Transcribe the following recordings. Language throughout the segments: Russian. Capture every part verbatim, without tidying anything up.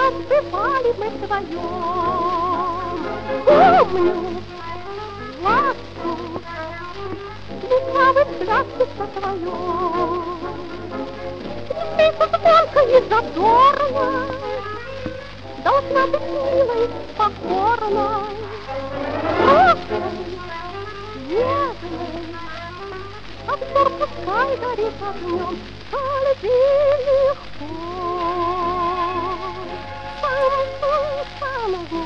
отбывали мы вдвоем. Помню ласку, лукавый взгляд на твоем. Ты звонко и задорно должна быть милой, покорной, взрослой, нежной. А взор пускай горит огнем, скользи легко. Сам-сам-самого.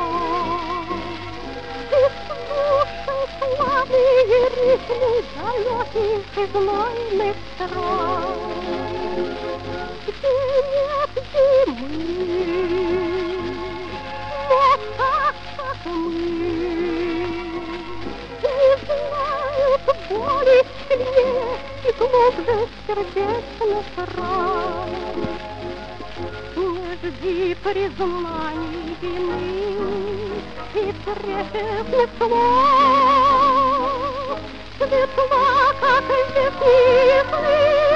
Ты слушай славные ритмы далеких и знойных стран, где нет зимы, но так, как мы, не знают боли сильнее и глубже сердечных ран. Не жди признаний вины и трепетных слов, светла, как весенний